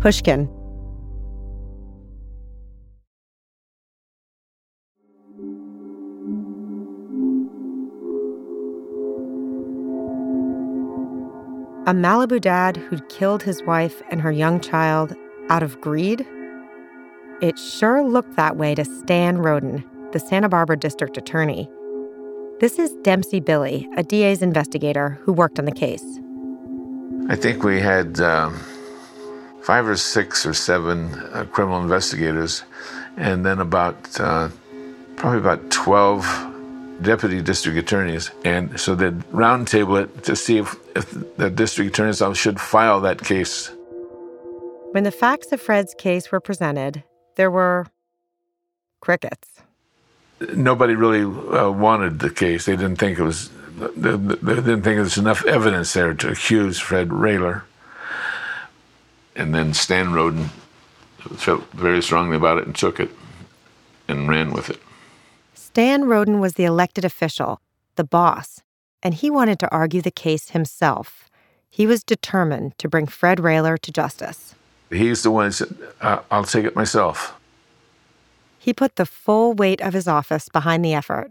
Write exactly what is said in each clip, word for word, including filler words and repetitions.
Pushkin. A Malibu dad who'd killed his wife and her young child out of greed? It sure looked that way to Stan Roden, the Santa Barbara district attorney. This is Dempsey Billy, a D A's investigator who worked on the case. I think we had um, five or six or seven uh, criminal investigators, and then about uh, probably about twelve deputy district attorneys. And so they'd roundtable it to see if, if the district attorney's office should file that case. When the facts of Fred's case were presented, there were crickets. Nobody really uh, wanted the case. They didn't think it was, they, they didn't think there was enough evidence there to accuse Fred Rayler. And then Stan Roden felt very strongly about it and took it and ran with it. Stan Roden was the elected official, the boss, and he wanted to argue the case himself. He was determined to bring Fred Rayler to justice. He's the one who said, uh, I'll take it myself. He put the full weight of his office behind the effort.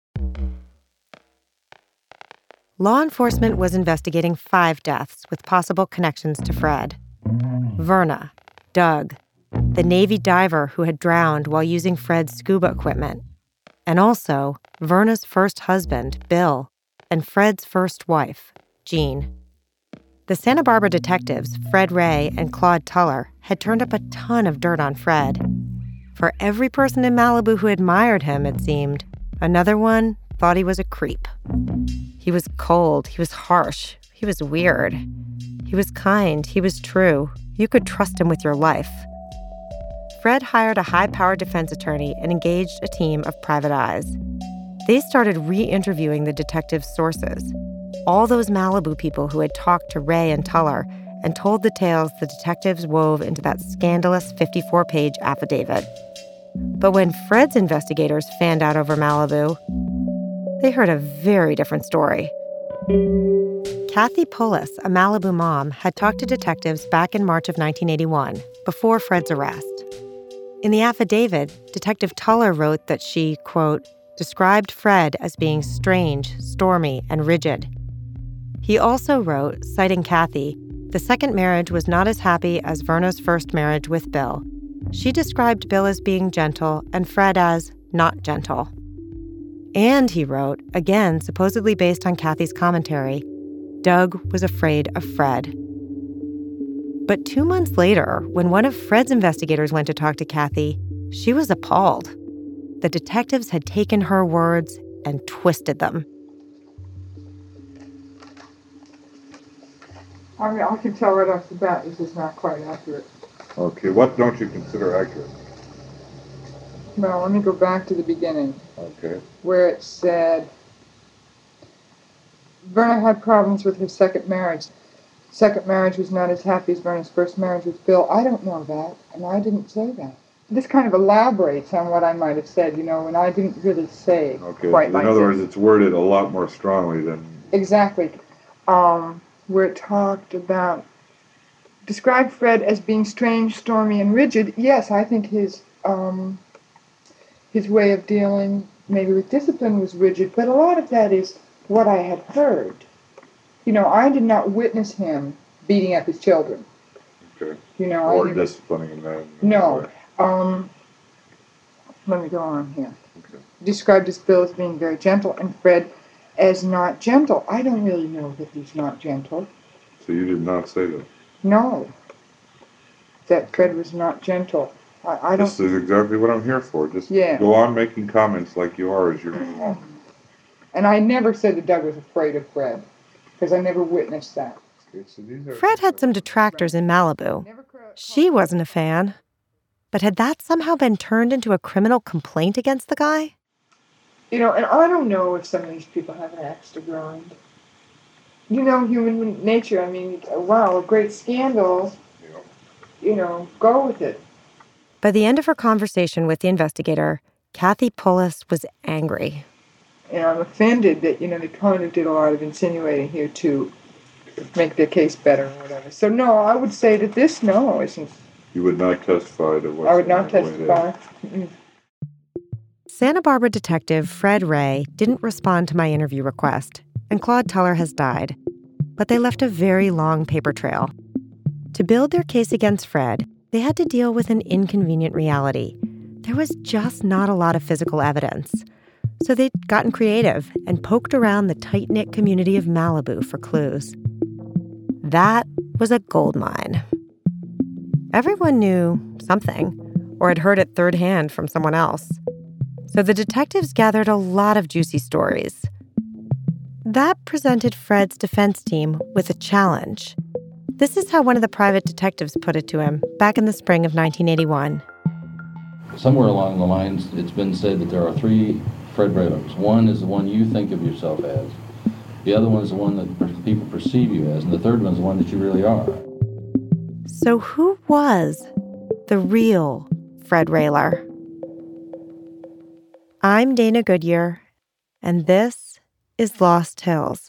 Law enforcement was investigating five deaths with possible connections to Fred. Verna, Doug, the Navy diver who had drowned while using Fred's scuba equipment, and also Verna's first husband, Bill, and Fred's first wife, Jean. The Santa Barbara detectives, Fred Ray and Claude Tuller, had turned up a ton of dirt on Fred. For every person in Malibu who admired him, it seemed, another one thought he was a creep. He was cold, he was harsh, he was weird. He was kind, he was true. You could trust him with your life. Fred hired a high-powered defense attorney and engaged a team of private eyes. They started re-interviewing the detectives' sources, all those Malibu people who had talked to Ray and Tuller and told the tales the detectives wove into that scandalous fifty-four page affidavit. But when Fred's investigators fanned out over Malibu, they heard a very different story. Kathy Pullis, a Malibu mom, had talked to detectives back in March of nineteen eighty-one, before Fred's arrest. In the affidavit, Detective Tuller wrote that she, quote, described Fred as being strange, stormy, and rigid. He also wrote, citing Kathy, the second marriage was not as happy as Verna's first marriage with Bill. She described Bill as being gentle and Fred as not gentle. And he wrote, again supposedly based on Kathy's commentary, Doug was afraid of Fred. But two months later, when one of Fred's investigators went to talk to Kathy, she was appalled. The detectives had taken her words and twisted them. I mean, I can tell right off the bat this is not quite accurate. Okay, what don't you consider accurate? Well, let me go back to the beginning. Okay. Where it said, Verna had problems with her second marriage. Second marriage was not as happy as Verna's first marriage with Bill. I don't know that, and I didn't say that. This kind of elaborates on what I might have said, you know, and I didn't really say okay. quite In like other this. words, it's worded a lot more strongly than... Exactly. Um, where it talked about, described Fred as being strange, stormy, and rigid. Yes, I think his um, his way of dealing maybe with discipline was rigid, but a lot of that is what I had heard. You know, I did not witness him beating up his children. Okay. You know, or I never, disciplining them. No. Um, let me go on here. Okay. Described as Bill as being very gentle and Fred as not gentle. I don't really know that he's not gentle. So you did not say that? No. That Fred was not gentle. I, I don't... This is exactly what I'm here for. Just yeah. go on making comments like you are as you're going along. And I never said that Doug was afraid of Fred, because I never witnessed that. Okay, so these are... Fred had some detractors in Malibu. She wasn't a fan. But had that somehow been turned into a criminal complaint against the guy? You know, and I don't know if some of these people have an axe to grind. You know, human nature, I mean, wow, a great scandal, Yeah. you know, go with it. By the end of her conversation with the investigator, Kathy Pullis was angry. And I'm offended that, you know, they kind of did a lot of insinuating here, too. make the case better or whatever. So no, I would say that this no isn't. You would not testify to what I would not testify. Mm-mm. Santa Barbara detective Fred Ray didn't respond to my interview request, and Claude Teller has died. But they left a very long paper trail. To build their case against Fred, they had to deal with an inconvenient reality. There was just not a lot of physical evidence. So they'd gotten creative and poked around the tight-knit community of Malibu for clues. That was a gold mine. Everyone knew something, or had heard it third hand from someone else. So the detectives gathered a lot of juicy stories. That presented Fred's defense team with a challenge. This is how one of the private detectives put it to him back in the spring of nineteen eighty-one. Somewhere along the lines, it's been said that there are three Fred Raylers. One is the one you think of yourself as. The other one is the one that people perceive you as. And the third one is the one that you really are. So who was the real Fred Rayler? I'm Dana Goodyear, and this is Lost Hills.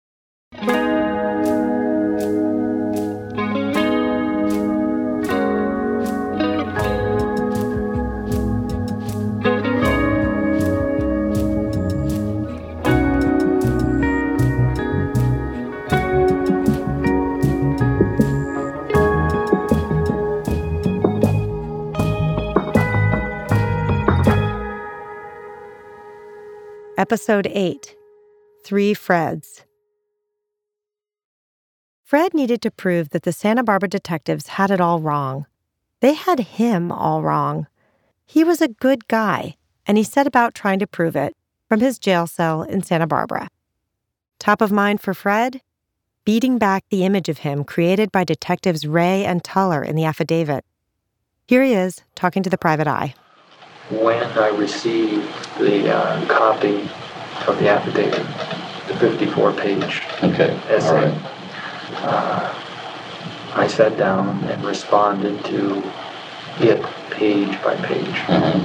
Episode eight, Three Freds. Fred needed to prove that the Santa Barbara detectives had it all wrong. They had him all wrong. He was a good guy, and he set about trying to prove it from his jail cell in Santa Barbara. Top of mind for Fred? Beating back the image of him created by detectives Ray and Teller in the affidavit. Here he is, talking to the private eye. When I received the uh, copy of the affidavit, the fifty-four page Okay, essay, all right. uh, I sat down and responded to it page by page. Mm-hmm.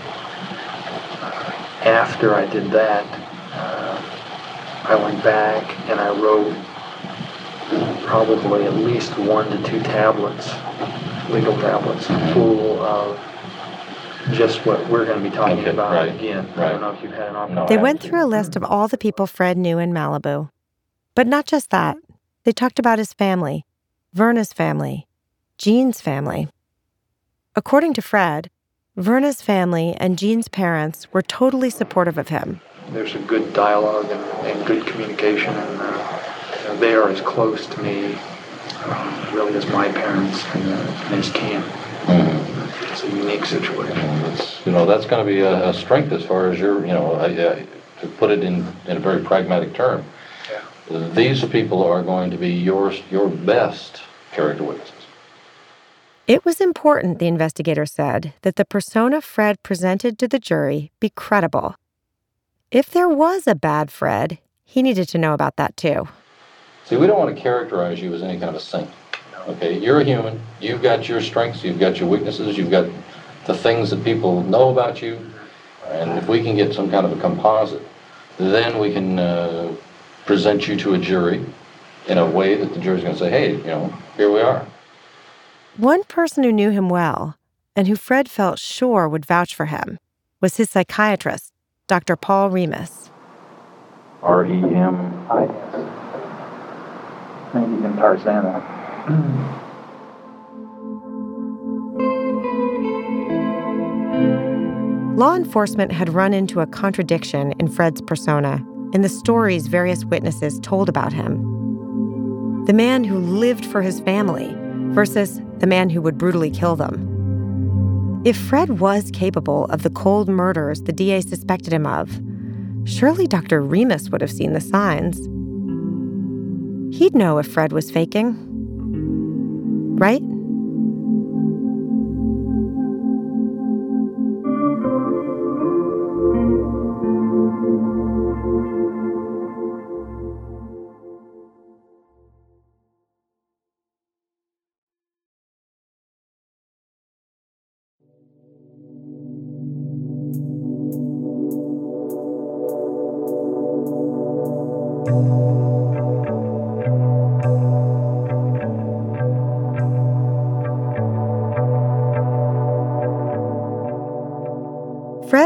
After I did that, uh, I went back and I wrote probably at least one to two tablets, legal tablets, full of just what we're going to be talking Okay, about right, again. right. I don't know if you've had an opportunity. They went through a list of all the people Fred knew in Malibu. But not just that. They talked about his family, Verna's family, Jean's family. According to Fred, Verna's family and Jean's parents were totally supportive of him. There's a good dialogue and, and good communication, and uh, they are as close to me, uh, really, as my parents uh, as can. Mm-hmm. It's a unique situation. It's, you know, that's going to be a, a strength as far as your, you know, uh, uh, to put it in, in a very pragmatic term. Yeah. These people are going to be your, your best character witnesses. It was important, the investigator said, that the persona Fred presented to the jury be credible. If there was a bad Fred, he needed to know about that too. See, we don't want to characterize you as any kind of a saint. Okay, you're a human. You've got your strengths. You've got your weaknesses. You've got the things that people know about you. And if we can get some kind of a composite, then we can uh, present you to a jury in a way that the jury's going to say, hey, you know, here we are. One person who knew him well, and who Fred felt sure would vouch for him, was his psychiatrist, Doctor Paul Remus. R E M I S. Maybe in Tarzana. Law enforcement had run into a contradiction in Fred's persona in the stories various witnesses told about him. The man who lived for his family versus the man who would brutally kill them. If Fred was capable of the cold murders the D A suspected him of, surely Doctor Remus would have seen the signs. He'd know if Fred was faking. Right?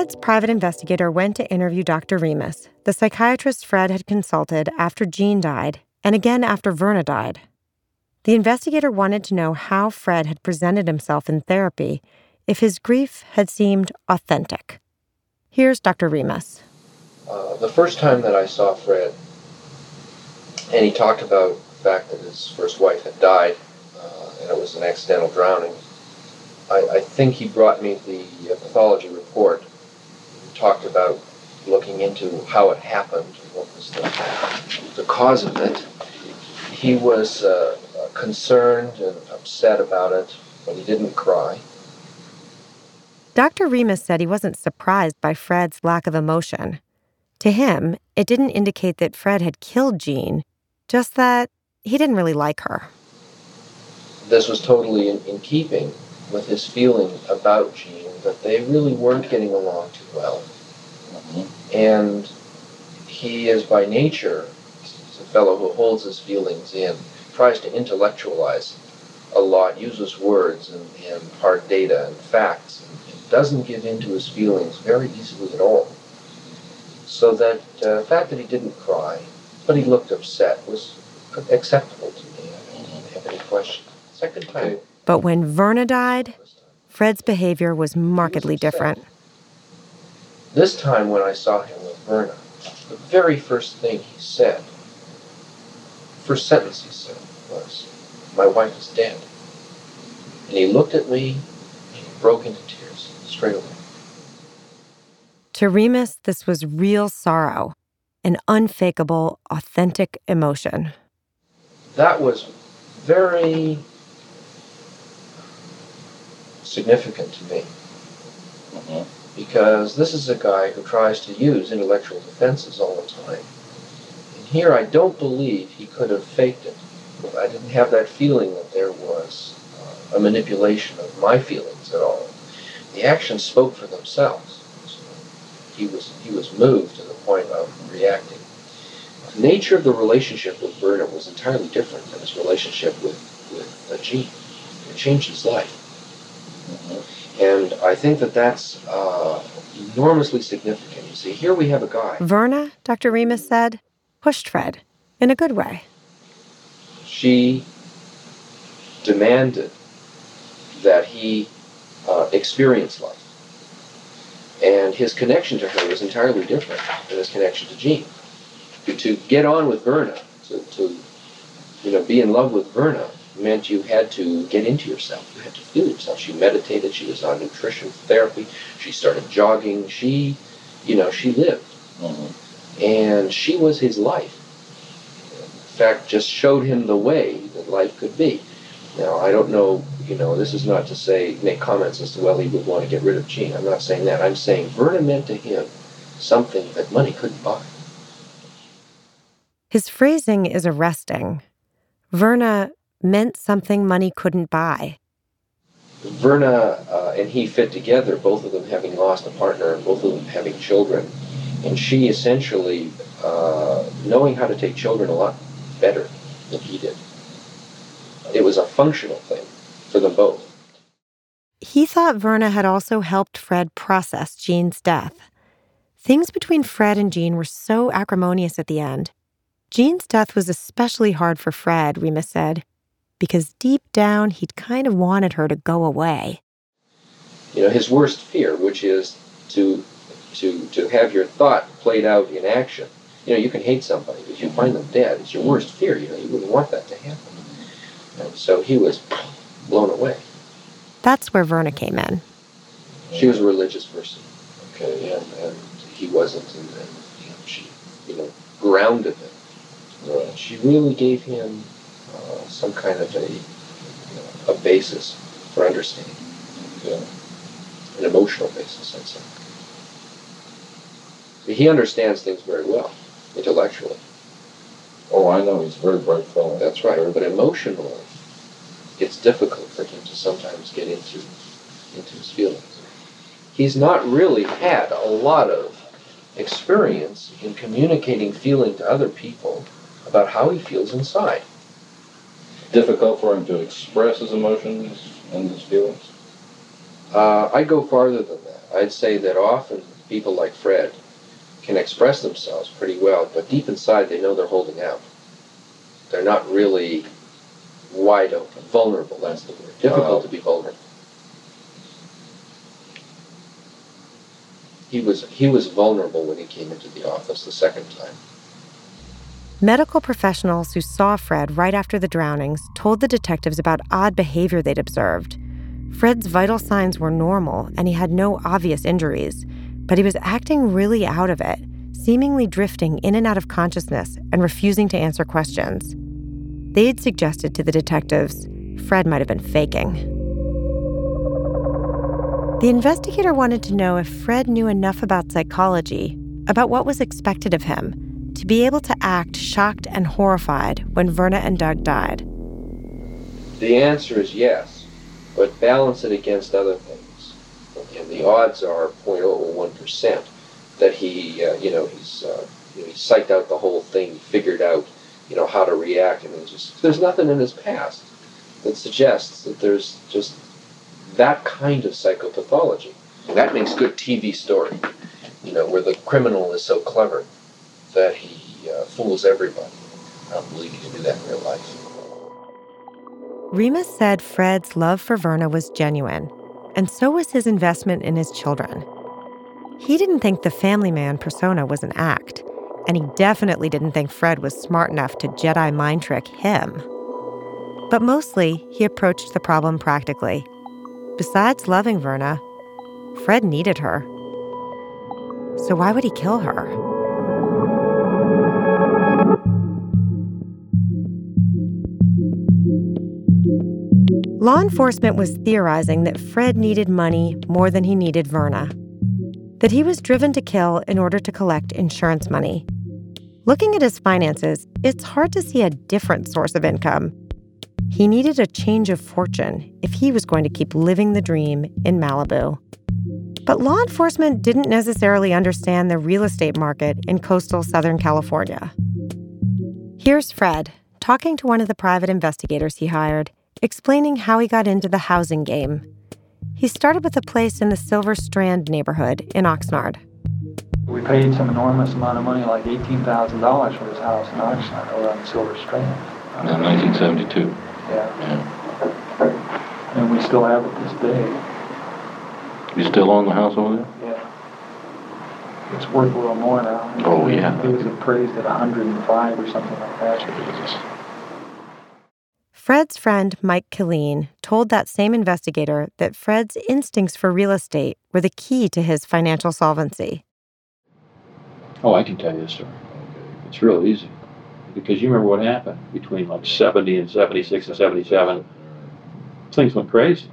Fred's private investigator went to interview Doctor Remus, the psychiatrist Fred had consulted after Jean died and again after Verna died. The investigator wanted to know how Fred had presented himself in therapy, if his grief had seemed authentic. Here's Doctor Remus. Uh, the first time that I saw Fred, and he talked about the fact that his first wife had died, uh, and it was an accidental drowning, I, I think he brought me the uh, pathology report. He talked about looking into how it happened, what was the, the cause of it. He was uh, concerned and upset about it, but he didn't cry. Doctor Remus said he wasn't surprised by Fred's lack of emotion. To him, it didn't indicate that Fred had killed Jean, just that he didn't really like her. This was totally in, in keeping with his feeling about Jean, that they really weren't getting along too well. Mm-hmm. And he is by nature, he's a fellow who holds his feelings in, tries to intellectualize a lot, uses words and, and hard data and facts, and doesn't give in to his feelings very easily at all. So that uh, the fact that he didn't cry, but he looked upset, was acceptable to me. I didn't have any question. Second time. But when Verna died, Fred's behavior was markedly different. This time when I saw him with Verna, the very first thing he said, first sentence he said was, "My wife is dead." And he looked at me and he broke into tears straight away. To Remus, this was real sorrow, an unfakeable, authentic emotion. That was very significant to me. Mm-hmm. Because this is a guy who tries to use intellectual defenses all the time. And here I don't believe he could have faked it. I didn't have that feeling that there was uh, a manipulation of my feelings at all. The actions spoke for themselves. He was he was moved to the point of reacting. The nature of the relationship with Verna was entirely different than his relationship with, with uh, Jean. It changed his life. Mm-hmm. And I think that that's uh, enormously significant. You see, here we have a guy. Verna, Doctor Remus said, pushed Fred in a good way. She demanded that he uh, experience life. And his connection to her was entirely different than his connection to Jean. To, to get on with Verna, to, to you know, be in love with Verna, meant you had to get into yourself. You had to feel yourself. She meditated. She was on nutrition therapy. She started jogging. She, you know, she lived. Mm-hmm. And she was his life. In fact, just showed him the way that life could be. Now, I don't know, you know, this is not to say, make comments as to whether he would want to get rid of Jean. I'm not saying that. I'm saying Verna meant to him something that money couldn't buy. His phrasing is arresting. Verna meant something money couldn't buy. Verna uh, and he fit together, both of them having lost a partner, both of them having children. And she essentially, uh, knowing how to take children a lot better than he did. It was a functional thing for them both. He thought Verna had also helped Fred process Jean's death. Things between Fred and Jean were so acrimonious at the end. Jean's death was especially hard for Fred, Remus said, because deep down he'd kind of wanted her to go away. You know, his worst fear, which is to to to have your thought played out in action. You know, you can hate somebody, but you find them dead. It's your worst fear. You know, you wouldn't want that to happen. And so he was blown away. That's where Verna came in. She was a religious person, okay, and, and he wasn't, and, and you know, she, you know, grounded him. Uh, she really gave him uh, some kind of a, you know, a basis for understanding, you know, an emotional basis, I'd say. He understands things very well, intellectually. Oh, I know, he's a very bright fellow. That's right, but emotionally, it's difficult for him to sometimes get into, into his feelings. He's not really had a lot of experience in communicating feeling to other people about how he feels inside. Difficult for him to express his emotions and his feelings? Uh, I'd go farther than that. I'd say that often people like Fred can express themselves pretty well, but deep inside they know they're holding out. They're not really wide open. Vulnerable, that's the word. Difficult uh, to be vulnerable. He was, he was vulnerable when he came into the office the second time. Medical professionals who saw Fred right after the drownings told the detectives about odd behavior they'd observed. Fred's vital signs were normal, and he had no obvious injuries, but he was acting really out of it, seemingly drifting in and out of consciousness and refusing to answer questions. They'd suggested to the detectives Fred might have been faking. The investigator wanted to know if Fred knew enough about psychology, about what was expected of him, to be able to act shocked and horrified when Verna and Doug died. The answer is yes, but balance it against other things. And the odds are zero point zero one percent that he, uh, you know, he's, uh, you know, he psyched out the whole thing, figured out, you know, how to react, and just there's nothing in his past that suggests that there's just that kind of psychopathology. And that makes good T V story, you know, where the criminal is so clever that he uh, fools everybody. I don't believe he can do that in real life. Remus said Fred's love for Verna was genuine, and so was his investment in his children. He didn't think the family man persona was an act, and he definitely didn't think Fred was smart enough to Jedi mind trick him. But mostly, he approached the problem practically. Besides loving Verna, Fred needed her. So why would he kill her? Law enforcement was theorizing that Fred needed money more than he needed Verna, that he was driven to kill in order to collect insurance money. Looking at his finances, it's hard to see a different source of income. He needed a change of fortune if he was going to keep living the dream in Malibu. But law enforcement didn't necessarily understand the real estate market in coastal Southern California. Here's Fred talking to one of the private investigators he hired, explaining how he got into the housing game. He started with a place in the Silver Strand neighborhood in Oxnard. We paid some enormous amount of money, like eighteen thousand dollars for this house in Oxnard over on the Silver Strand. In nineteen seventy-two. Yeah. yeah. And we still have it this day. You still own the house over there? Yeah. It's worth a little more now. Oh, yeah. It was appraised at one hundred five or something like that. Fred's friend Mike Killeen told that same investigator that Fred's instincts for real estate were the key to his financial solvency. Oh, I can tell you a story. It's real easy. Because you remember what happened between like seventy and seventy-six and seventy-seven. Things went crazy.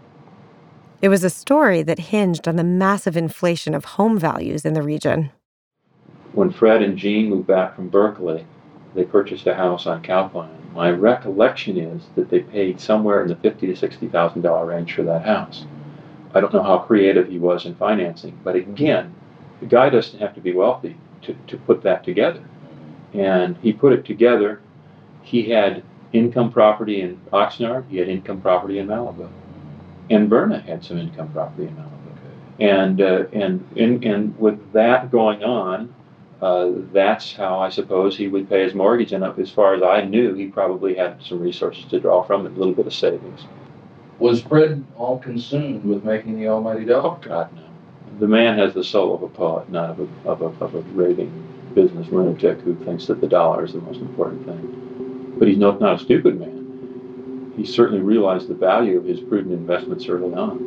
It was a story that hinged on the massive inflation of home values in the region. When Fred and Jean moved back from Berkeley, they purchased a house on Cowpine. My recollection is that they paid somewhere in the fifty thousand to sixty thousand dollars range for that house. I don't know how creative he was in financing, but again, the guy doesn't have to be wealthy to, to put that together. And he put it together. He had income property in Oxnard, he had income property in Malibu. And Verna had some income property in Malibu. And, uh, and, and, and with that going on, Uh, that's how I suppose he would pay his mortgage. And as far as I knew, he probably had some resources to draw from, a little bit of savings. Was Fred all consumed with making the almighty dollar? Oh, God, no. The man has the soul of a poet, not of a, of a, of a raving business lunatic who thinks that the dollar is the most important thing. But he's not, not a stupid man. He certainly realized the value of his prudent investments early on.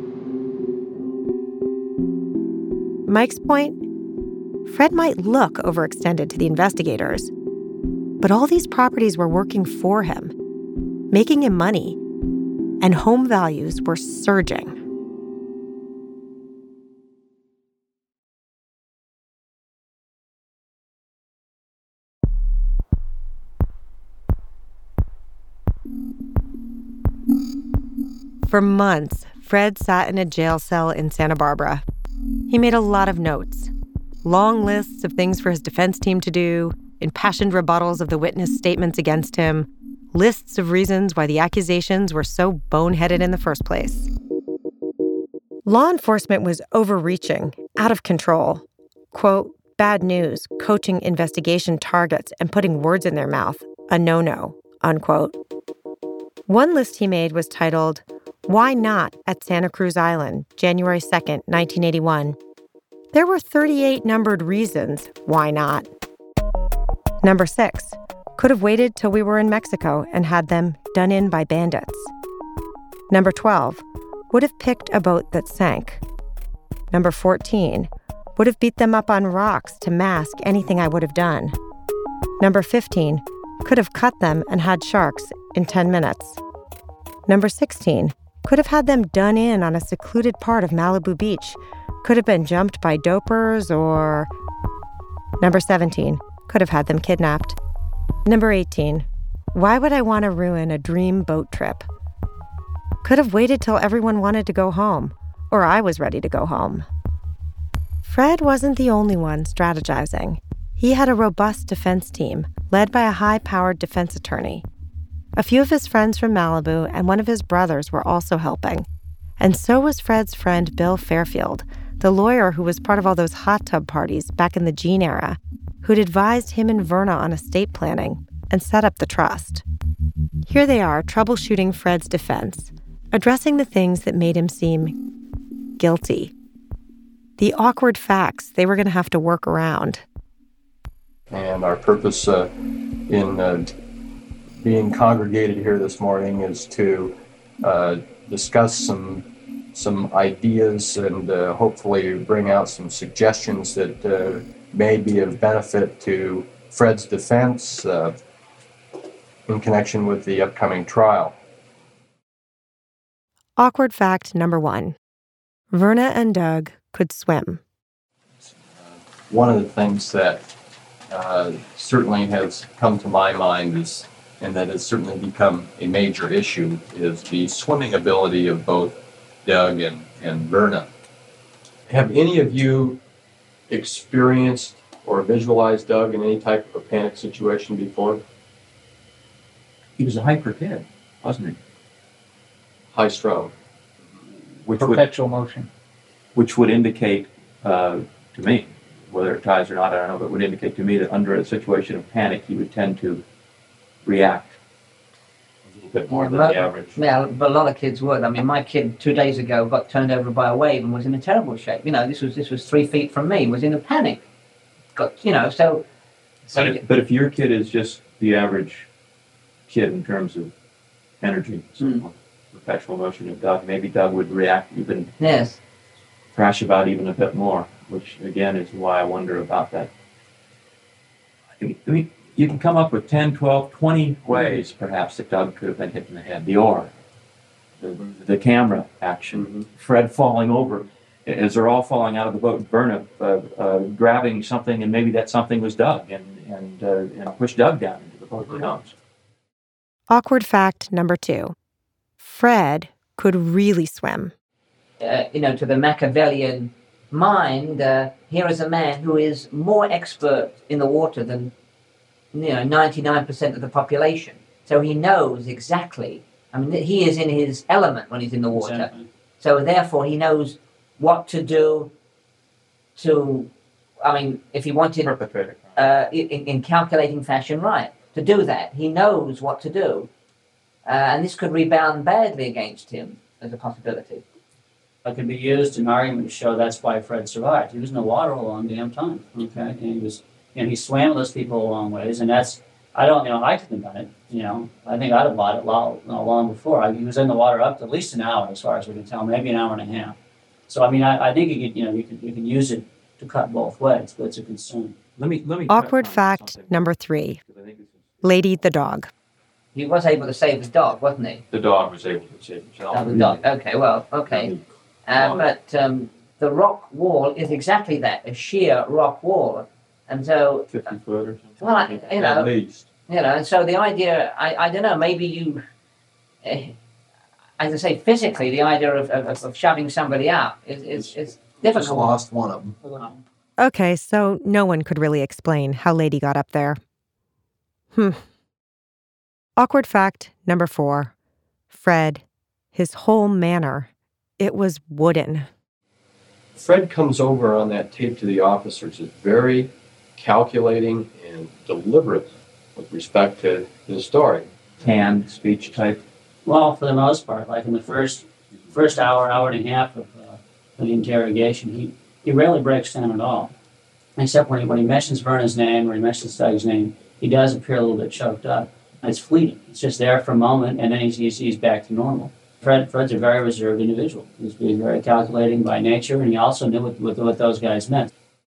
Mike's point? Fred might look overextended to the investigators, but all these properties were working for him, making him money, and home values were surging. For months, Fred sat in a jail cell in Santa Barbara. He made a lot of notes. Long lists of things for his defense team to do, impassioned rebuttals of the witness statements against him, lists of reasons why the accusations were so boneheaded in the first place. Law enforcement was overreaching, out of control. Quote, bad news, coaching investigation targets and putting words in their mouth, a no-no, unquote. One list he made was titled, Why Not at Santa Cruz Island, January second, nineteen eighty-one. There were thirty-eight numbered reasons why not. Number six, could have waited till we were in Mexico and had them done in by bandits. Number twelve, would have picked a boat that sank. Number fourteen, would have beat them up on rocks to mask anything I would have done. Number fifteen, could have cut them and had sharks in ten minutes. Number sixteen, could have had them done in on a secluded part of Malibu Beach. Could have been jumped by dopers or... Number seventeen, could have had them kidnapped. Number eighteen, why would I want to ruin a dream boat trip? Could have waited till everyone wanted to go home, or I was ready to go home. Fred wasn't the only one strategizing. He had a robust defense team, led by a high-powered defense attorney. A few of his friends from Malibu and one of his brothers were also helping. And so was Fred's friend Bill Fairfield, the lawyer who was part of all those hot tub parties back in the Gene era, who'd advised him and Verna on estate planning and set up the trust. Here they are, troubleshooting Fred's defense, addressing the things that made him seem guilty. The awkward facts they were going to have to work around. And our purpose uh, in uh, being congregated here this morning is to uh, discuss some some ideas and uh, hopefully bring out some suggestions that uh, may be of benefit to Fred's defense uh, in connection with the upcoming trial. Awkward fact number one. Verna and Doug could swim. One of the things that uh, certainly has come to my mind is, and that has certainly become a major issue, is the swimming ability of both Doug and, and Verna. Have any of you experienced or visualized Doug in any type of a panic situation before? He was a hyper kid, wasn't he? High strung. Which Perpetual would, motion. Which would indicate uh, to me, whether it ties or not, I don't know, but would indicate to me that under a situation of panic, he would tend to react a little bit more Yeah, than but- the average. Yeah, but a lot of kids would. I mean, my kid two days ago got turned over by a wave and was in a terrible shape. You know, this was this was three feet from me. Was in a panic. Got you know so. so But if, but if your kid is just the average kid in terms of energy, so Mm. perpetual motion of Doug, maybe Doug would react even, yes. thrash about even a bit more, which again is why I wonder about that. I mean, I mean, you can come up with ten, twelve, twenty ways perhaps that Doug could have been hit in the head. The oar, the, the camera action, Fred falling over. As they're all falling out of the boat, Verna uh, uh, grabbing something, and maybe that something was Doug, and and, uh, and pushed Doug down into the boat. Who knows? Awkward fact number two. Fred could really swim. Uh, you know, to the Machiavellian mind, uh, here is a man who is more expert in the water than, you know, ninety-nine percent of the population. So he knows exactly. I mean, he is in his element when he's in the water. Exactly. So therefore, he knows what to do to, I mean, if he wanted, Perpetrator. uh, in, in calculating fashion, right, to do that. He knows what to do. Uh, and this could rebound badly against him as a possibility. It can be used in argument to show that's why Fred survived. He was in the water a long damn time. Okay, and he was, and he swam those people a long ways, and that's, I don't, you know, I couldn't have done it. You know, I think I'd have bought it long, you know, long before. I, he was in the water up to at least an hour, as far as we can tell, maybe an hour and a half. So I mean, I, I think you could, you know, you can you can use it to cut both ways, but it's a concern. Let me let me. Awkward fact number three. Lady the dog. He was able to save the dog, wasn't he? The dog was able to save himself. Oh, the dog. Okay, well, okay. Uh, but um, the rock wall is exactly that, a sheer rock wall. And so, Fifty foot or something. well, I, you know, At least. you know, and so the idea, I, I don't know, maybe you, uh, as I say, physically, the idea of, of, of shoving somebody out is, is, is difficult. Just lost one of them. Okay, so no one could really explain how Lady got up there. Hmm. Awkward fact number four. Fred, his whole manner, it was wooden. Fred comes over on that tape to the officers is very calculating and deliberate with respect to his story. Canned speech type? Well, for the most part, like in the first first hour, hour and a half of, uh, of the interrogation, he, he rarely breaks down at all. Except when he, when he mentions Verna's name or he mentions Doug's name, he does appear a little bit choked up. It's fleeting. It's just there for a moment, and then he's, he's, he's back to normal. Fred, Fred's a very reserved individual. He's very calculating by nature, and he also knew what, what, what those guys meant.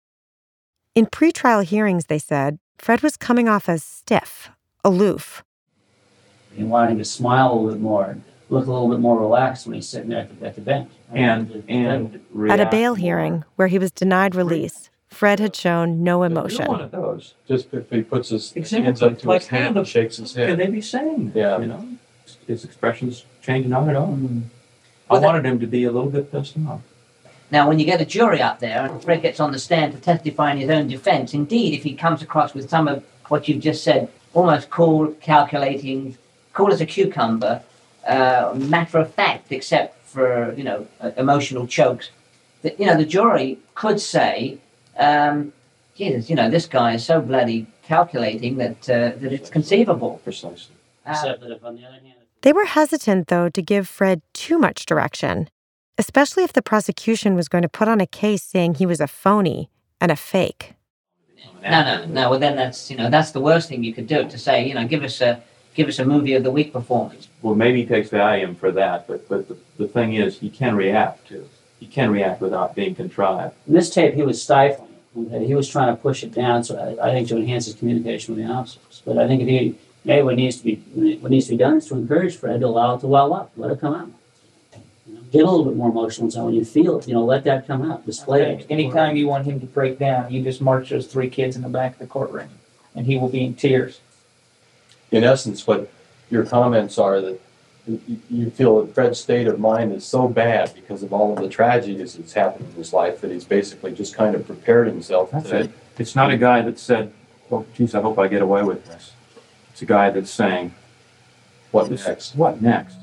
In pretrial hearings, they said, Fred was coming off as stiff, aloof. He wanted him to smile a little bit more, and look a little bit more relaxed when he's sitting there at the, at the bench. And, and At a bail hearing, where he was denied release, Fred had shown no emotion. One of those. Just if he puts his Exactly. hands up to Like, his hat how the- and shakes his head. Could they be saying that? Yeah. You know, his expressions changing not at all. Mm-hmm. I wanted him to be a little bit pissed off. Now, when you get a jury up there and Fred gets on the stand to testify in his own defense, indeed, if he comes across with some of what you've just said, almost cool, calculating, cool as a cucumber, uh, matter of fact, except for, you know, uh, emotional chokes, that, you know, the jury could say, um, Jesus, you know, this guy is so bloody calculating that uh, that it's conceivable. Precisely. Uh, Except that if, on the other hand, They were hesitant, though, to give Fred too much direction, especially if the prosecution was going to put on a case saying he was a phony and a fake. No, no, no. Well, then that's, you know, that's the worst thing you could do, to say, you know, give us a give us a movie of the week performance. Well, maybe he takes Valium for that, but but the, the thing is, he can react to. He can react without being contrived. in this tape, he was stifling. Okay? He was trying to push it down, so I, I think to enhance his communication with the officers. But I think if he, maybe what needs to be what needs to be done is to encourage Fred to allow it to well up, let it come out. You know, get a little bit more emotional, so when you feel it, you know, let that come out, display Okay. it. Anytime you want him to break down, you just march those three kids in the back of the courtroom, and he will be in tears. In essence, what your comments are that you- you feel that Fred's state of mind is so bad because of all of the tragedies that's happened in his life that he's basically just kind of prepared himself That's to. it. It's not a guy that said, "Oh, geez, I hope I get away with this." It's a guy that's saying, What this- next? What next?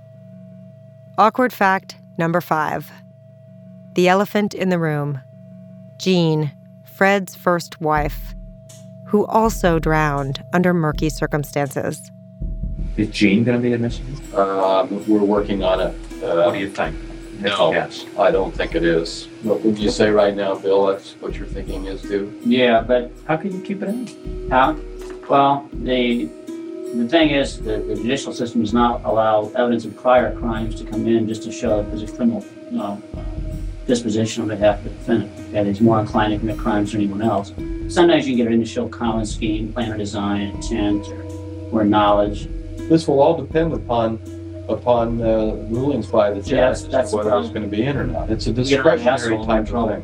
Awkward fact number five. The elephant in the room. Jean, Fred's first wife, who also drowned under murky circumstances. Is Jean going to be admissible? Um, we're working on it. Uh, What do you think? No, Yes. I don't think it is. What would you say right now, Bill? That's what you're thinking is too? Yeah, but How can you keep it in? how? Well, the the thing is, the, the judicial system does not allow evidence of prior crimes to come in just to show that there's a criminal, you know, disposition on behalf of the defendant. That he's more inclined to commit crimes than anyone else. Sometimes you can get it in to show common scheme, plan or design, intent, or, or knowledge. This will all depend upon upon uh, rulings by the judge Yeah, as to that's the whether it's problem. going to be in or not. It's a You get on the discretionary hassle type and of trouble. thing.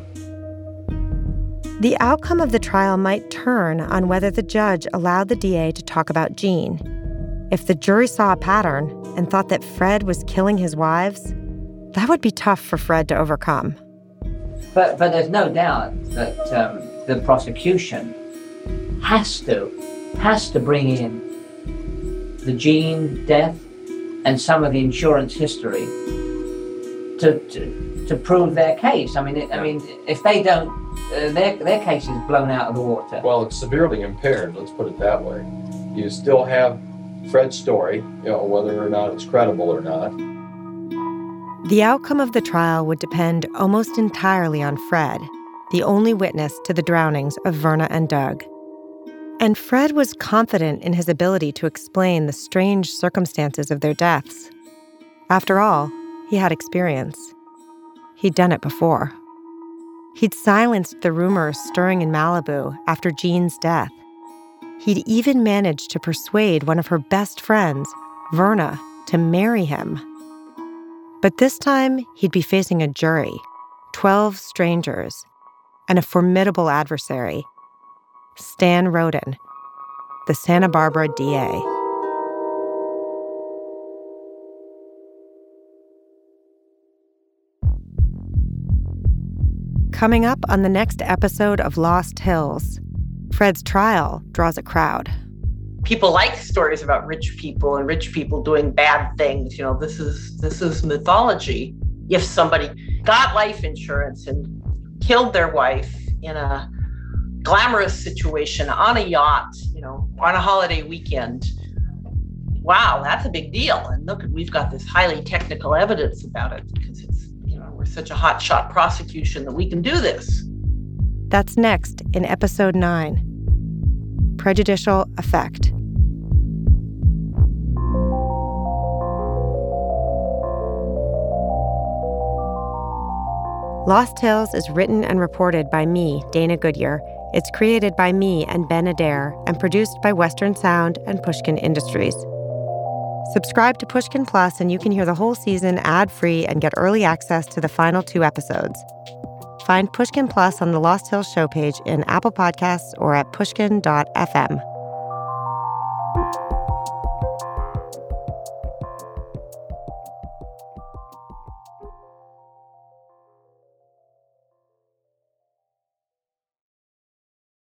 The outcome of the trial might turn on whether the judge allowed the D A to talk about Jean. If the jury saw a pattern and thought that Fred was killing his wives, that would be tough for Fred to overcome. But but there's no doubt that um, the prosecution has to has to bring in the Jean death and some of the insurance history to to, to prove their case. I mean, it, I mean, if they don't, uh, their their case is blown out of the water. Well, it's severely impaired, let's put it that way. You still have Fred's story, you know, whether or not it's credible or not. The outcome of the trial would depend almost entirely on Fred, the only witness to the drownings of Verna and Doug. And Fred was confident in his ability to explain the strange circumstances of their deaths. After all, he had experience. He'd done it before. He'd silenced the rumors stirring in Malibu after Jean's death. He'd even managed to persuade one of her best friends, Verna, to marry him. But this time, he'd be facing a jury, twelve strangers, and a formidable adversary, Stan Roden, the Santa Barbara D A. Coming up on the next episode of Lost Hills, Fred's trial draws a crowd. People like stories about rich people and rich people doing bad things. You know, this is this is mythology. If somebody got life insurance and killed their wife in a glamorous situation on a yacht, you know, on a holiday weekend. Wow, that's a big deal. And look, we've got this highly technical evidence about it because it's, you know, we're such a hotshot prosecution that we can do this. That's next in episode nine, Prejudicial Effect. Lost Tales is written and reported by me, Dana Goodyear. It's created by me and Ben Adair and produced by Western Sound and Pushkin Industries. Subscribe to Pushkin Plus and you can hear the whole season ad-free and get early access to the final two episodes. Find Pushkin Plus on the Lost Hills show page in Apple Podcasts or at pushkin dot f m.